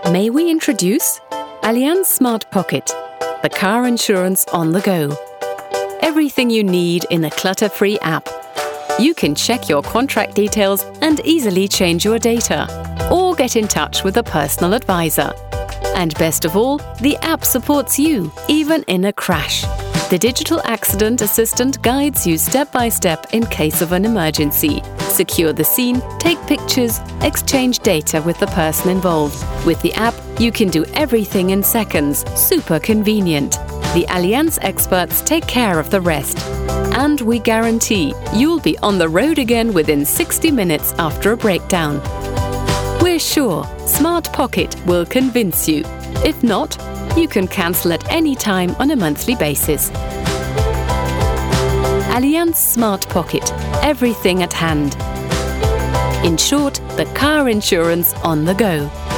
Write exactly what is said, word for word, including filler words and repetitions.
May we introduce Allianz Smart Pocket, the car insurance on the go. Everything you need in a clutter-free app. You can check your contract details and easily change your data, or get in touch with a personal advisor. And best of all, the app supports you, even in a crash. The digital accident assistant guides you step by step in case of an emergency. Secure the scene, take pictures, exchange data with the person involved. With the app, you can do everything in seconds. Super convenient. The Allianz experts take care of the rest. And we guarantee you'll be on the road again within sixty minutes after a breakdown. We're sure Smart Pocket will convince you. If not, you can cancel at any time on a monthly basis. Allianz Smart Pocket. Everything at hand. In short, the car insurance on the go.